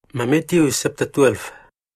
Matthew chapter 12.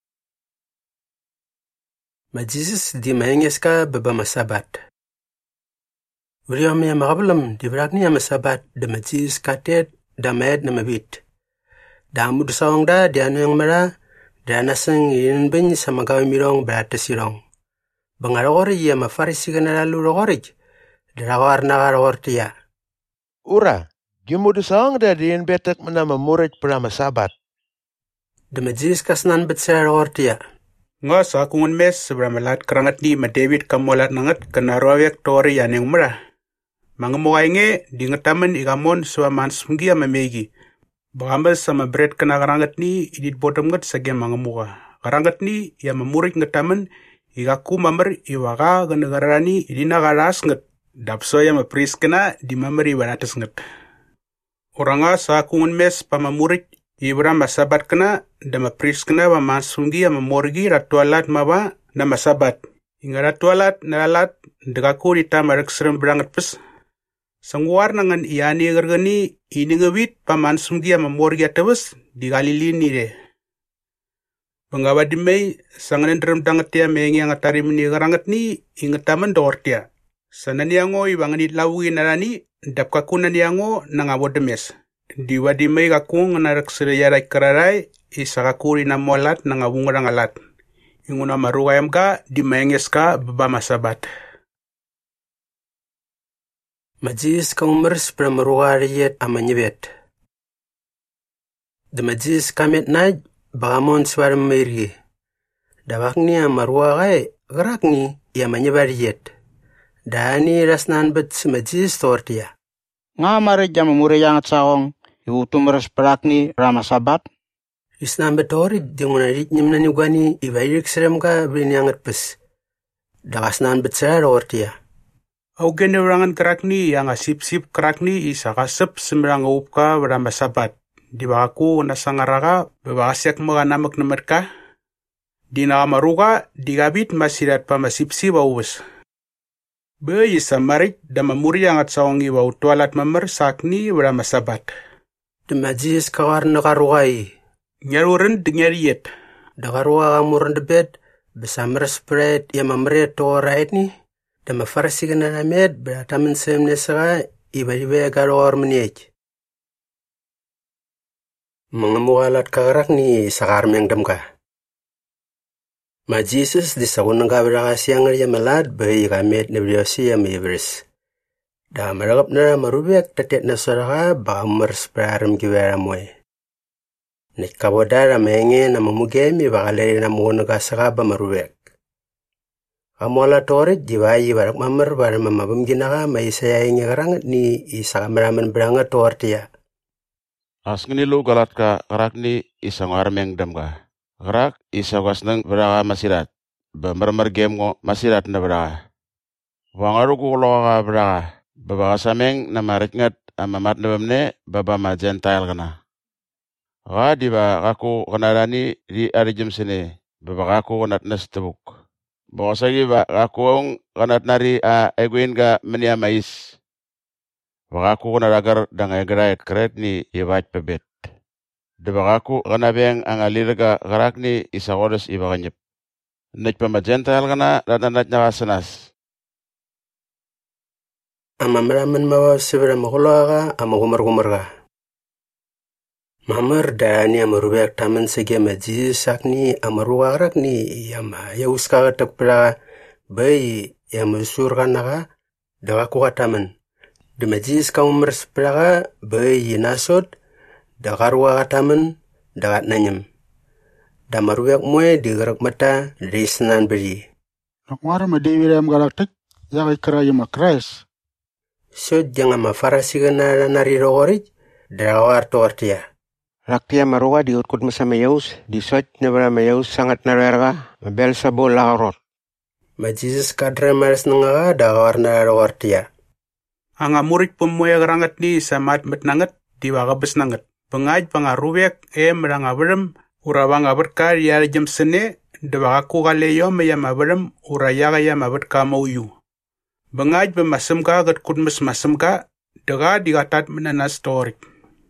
Jesus di mayengeska baba masabat. Uriam ya magablam di brakni ya masabat de Jesus katet da med na mabit. Da amud sawang da di anu yang mera da nasang yin bin sama gawi mirong berata sirong. Bangaragori ya mafarisi kana lalu rogorij. Darawar nagaragor tiya. Ura, gimudu sawang da di yin betak menama murid prama sabat. Dema Jesus kasnan betsara rogortia. Nga sa kungun mes sebramalat kerangat ni ma David kamolat nangat kenarawek tori yaneng merah. Mangamuay nge di ngetaman igamon suwa mansumgi ama megi. Bagambas sama bread kena kerangat ni idit bottom ngat sagya mangamuka. Kerangat ni ya mamurik ngetaman igaku mamer iwaka kenegarani idina garas ngat. Dapso ya mapris kena di mamer ibaratas ngat. Oranga sa kungun mes pamamurik Ibra masabat kena da mapris kena wa masungi ama morgi ratualat mawa na masabat. Inga ratualat na alat dekaku dita marak serem berangat pes. Sangwar nangan iani gergani ini ngewit pa masungi ama morgi atawes di Galili ni de. Pengawa di mei sanganen derem dangat ya mengi ang atari meni garangat ni ingetaman dortia. Sanani ango ibanganit lawi narani dapkaku nani ango nangawodemes. Di wadi may kakung narak sirayaray kararay isakakuri na molat na ngawungarang alat. Inguna marugayam ka, di mayenges ka, baba masabat. Majis ka umers pra marugariyet amanyibet. Da majis kamet naj, bagamon swar mamirgi. Dawak ni amaruagay, gerak ni yamanyibariyet. Dani rasnan bet si majis tortia. Nga mare jam mure yang tsawong iutum res perakni rama sabat. Isnan betori dinguna rit nyimna ni gwani ibairik serem ka brini angat pes. Dakasnan betsara ortia. Au gene urangan kerakni yang asip-sip kerakni isakasep semerang upka rama sabat. Di bakaku nasangaraka bebakasyak mga namak na merka. Di nakamaruka digabit masirat pa masipsi bawus. Bayi samarit da mamuri angat sawangi wa utualat mamer sakni rama sabat. De majis kawar nakarugai. Nyaruren dengariyet. Dakaruga kamuran de bed. Besamar spread ya mamret to right ni. Da mafarsi gana named beratamen semne saka iba garor meniej. Mengemualat kagarak ni sakar mengdam ka. Jesus di sakunang kabaraka siyang ya malad bayi kamet na briosi ya mayibris. Da maragap na marubek tatet na saraka baka mars praram kiwera moy. Nikabodara menge na mamugemi baka leri na muna kasaka ba marubek. Kamola torit jiwayi barak mamar bara mamabam ginaka may sayayang karangat ni isa kamaraman berangat tortiya. Asngini lu galat ka karak ni isang armeng dam ka. Karak isa wasnang beraka masirat. Bamarmar game ngo masirat na beraka. Wangaruku lo ka beraka. Baba sameng na maritngat amamat na bamne baba ma gentile kana. Ka di ba kaku kanarani di arijim sini. Baba kaku kanat nas tabuk. Baka sagi ba kaku kanat nari eguin ka menia mais. Baka kaku kanaragar dangay grayat kret ni ibat pebet. Debakaku kana beng ang alirga karak ni isakodos ibakanyep. Net pa magentile kana datanat niya kasanas. Amamaraman mawa sibra makulaga amagumar-gumar ka. Mamar dani amarubek taman sige majisak ni amarugarak ni yama yaus ka takpila bayi yamusur ka naka dakaku ka taman. De majis ka umar sipila ka bayi nasod dakarwa kataman dagat nanyam. Damaruyak moy digerak mata risnan beri. Nakwara ma David am galaktik yakay kara yung makrais. So jangan mafarasi na nari rogorij dawar tortia. Raktia maruga di utkut masamayos, di sot na baramayos sangat narerga, mabel sabo lakarot. Jesus kadra maras nga dawar na rogortia. Ang amurik pemoya kerangat ni samat metnangat diwakabes nangat. Pengaj pangarubek merang abrem urawang aberkar ya jam sene debakaku kaleyo mayam abrem urayaga ya maberka mauyu. Pengaj bemasem ka gat kudmes masem ka dega digatat menanas torik.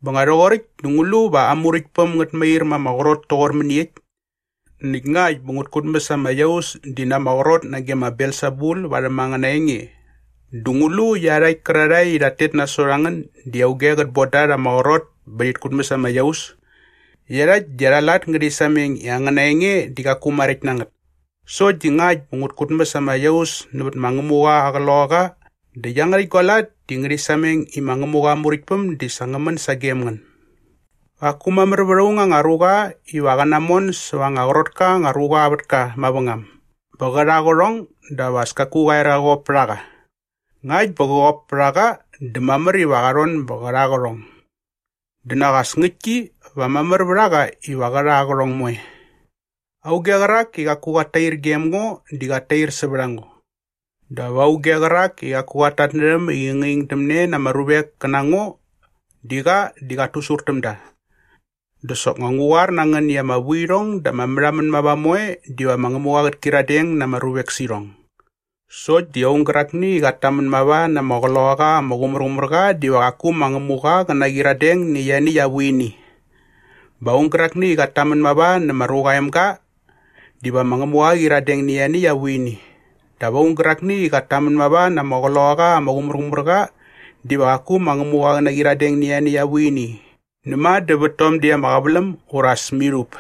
Bangarorik dungulu ba amurik pam ngat mair ma magrot tor meniet. Ningay bungut kudma sa mayaus di na magrot na gema Belzebul wala mga naingi. Dungulu yaray kararay iratit na sorangan di augegat bodara magrot balit kudma sa mayaus. Yarat jaralat ngri saming yang naingi di kakumarik nangat. So di ngay bungut kudma sa mayaus nabat mangamuga akaloga. Di yangari kolat di ngri saming imangamuga murikpam di sangaman sa gemangan. Aku mamerberunga ngaruga iwagan namon swang agrot ka ngaruga abad ka mabangam. Bagaragorong dawas kaku gairago praga. Ngaj bago praga demamer iwagaron bagaragorong. Denagas ngiki wamamer braga iwagaragorong moe. Augagarak ikaku gatair gemgo digatair seberango. Dawau gagarak ikaku gatat nerem inging temne namarubek kenango diga tusur temda. Dosok nganguar nangan ya mawirong da mamraman mabamoe diwa mangamuagat kiradeng na marubek sirong. So diong gerak ni gataman mawa na magologa magumrumurga diwa aku mangamuga kana kiradeng ni yani ya wini. Baung gerak ni gataman mawa na maruga emka diwa mangamuga kiradeng ni yani ya wini. Da baung gerak ni gataman mawa na magologa magumrumurga diwa aku mangamuga kana kiradeng ni yani ya wini. Nema debetom dia makabelam uras mirup.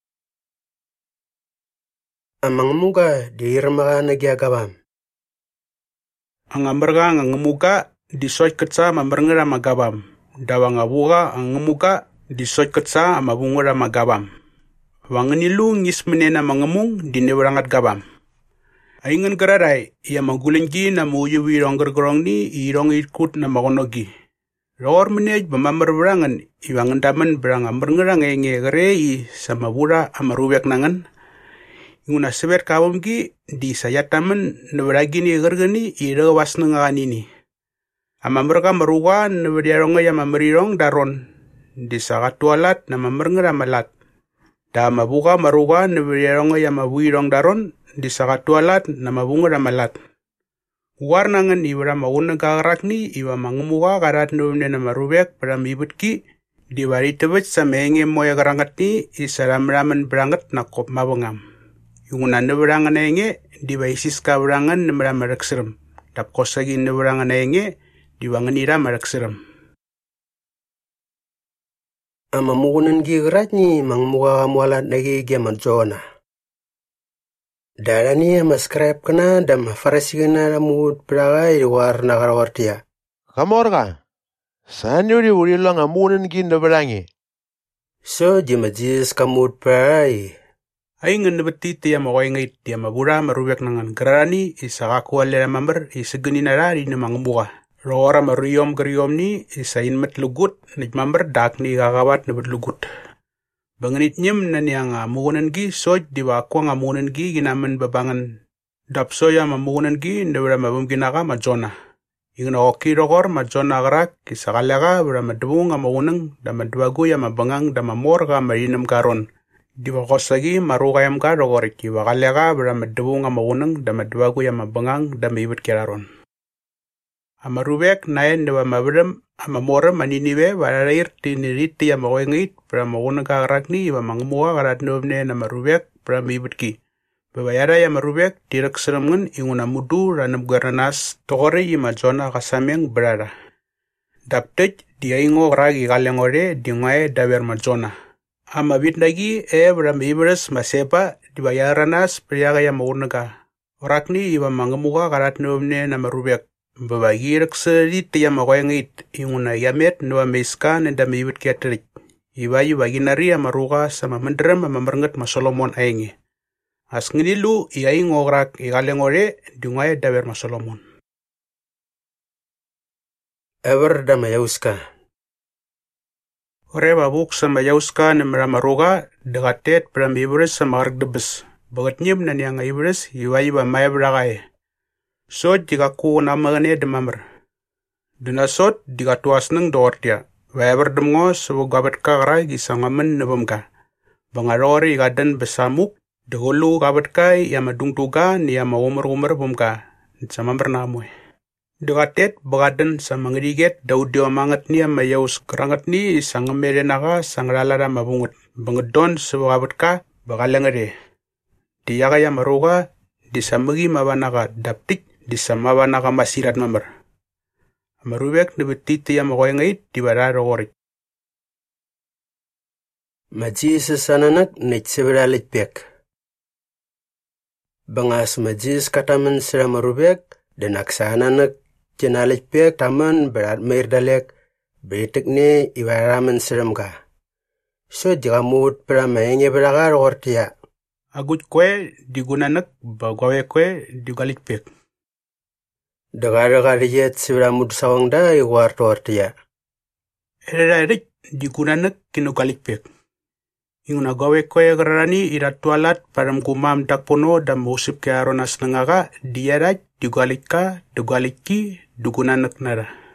Amangamuga di irmaga nagyagabam. Ang amberga ngangamuga di soy ketsa mamberngera magabam. Dawang abuga angamuga di soy ketsa amabungera magabam. Wanganilu ngis menena mangamung di neberangat gabam. Aingan gerarai ia magulinggi na muyu wirong gergerong ni irong ikut na makonogi. Ror menej bamamar berangan iwangan daman berang amberngerang ngerei sama bura amarubek nangan. Inguna seber kawam ki di saya taman neberagi ni gergeni ira was nangan ini. Amamberka meruga neberiarong ya mamerirong daron di sakat tualat na mamerngera malat. Da mabuka meruga neberiarong ya mawirong daron di sakat tualat na mabungera malat. Warnangan iwara mauna gagarak ni iwa mangamuga karat numne na marubek para mibut ki diwari tebet sa menge moya garangat ni isaram-raman berangat na kop mabangam. Yung na berangan na enge diwa isis ka berangan na maramarakseram. Tapos lagi na berangan na enge diwangan ira marakseram. Amamugunan gigarat ni mangamuga kamualat nagi geman Jona. Dala ni maskrap kana dam farasigana ramut praga iwar nagarawartia. Kamorga, saan yuri uri lang amunan gin na barangi? So di majis kamut pray. Ay nga nabati tiya makoy ngayit tiya mabura marubek nangan garani isakaku alera mamber isagani narari na mangamuga. Rora maruyom gariyom ni isayin matlugut nagmamber dak ni gagawat na matlugut. Banganit nyem na niya nga mugunan gi soj diwa ako nga mugunan gi ginaman babangan dapsoya mamugunan gi ndawara mabum ginaka majona. Yung na oki rokor majona karak kisakalaga wara madubung nga mugunang da madwago ya mabangang da mamor ka marinam karon. Diwa kosagi marukayam ka rokorik iwa kalaga wara madubung nga mugunang da madwago ya mabangang da maibut kiraron. Amarubek naen dawa mabiram amamora maniniwe warair tinirit tiya makoyngit para magunang kakarak ni iwa mangamuha karat nubne na marubek para mibut ki. Babayara ya marubek tirak seramngan inguna mudu ranam garanas tokore ima zona kasameng berara. Daptej dia ingo ragi kalengore dingae dawer mazona. Amabit lagi para mibres masepa dibayaranas priyaga ya magunang ka. Orak ni iwa mangamuha karat nubne na marubek. Babagi raksari tiya makoyangit inguna yamet nuwa meska nenda mibut kiatrik. Iwayu baginari amaruga sama menderam amamerenget masolomon aingi. As nginilu iai ngograk ikalengore dungay dawer masolomon. Ever da mayauska. Ore babuk sama yauska nemra maruga dekatet pram ibres sama argdebes. Bagat nyem na niyang ibres iwayu ba maya beragaye. Sot jika ku namagane demamber. Dinasot jika tuas neng dortia. Weber demngo sebu gabat kakrai gisangamen nebamka. Bangarori gadan besamuk. Dehulu gabat kai ya madung tuga ni ya mawumar-umar bumka. Samamber namwe. Degatet bagadan sa mangriget daud dia mangat ni ama yaus kerangat ni sangamere naga sangralara mabungut. Bangedon sebabat ka bagalangere. Diyaga ya maroga disamagi mabanaga daptik disamabanaga masirat mamar. Marubek nebetiti ya magoyangait dibararo gorit. Majis sananak nitsibiralit pek. Bangas majis kataman sira marubek dan aksananak jenalit pek taman berat meirdalek betek ne iwaraman siram ka. So jagamut pramaenge beragar ortia. Agut kwe digunanak bagawe kwe digalit pek. Dagar-dagariyet sibiramud sawangda iwar ortia. Ererit digunanak kinugalit pek. Inguna gawe kwe garani iratualat param kumam dakpono dan musip ke aronas nengaga diarat digalit ka dugalit ki dugunanak nara.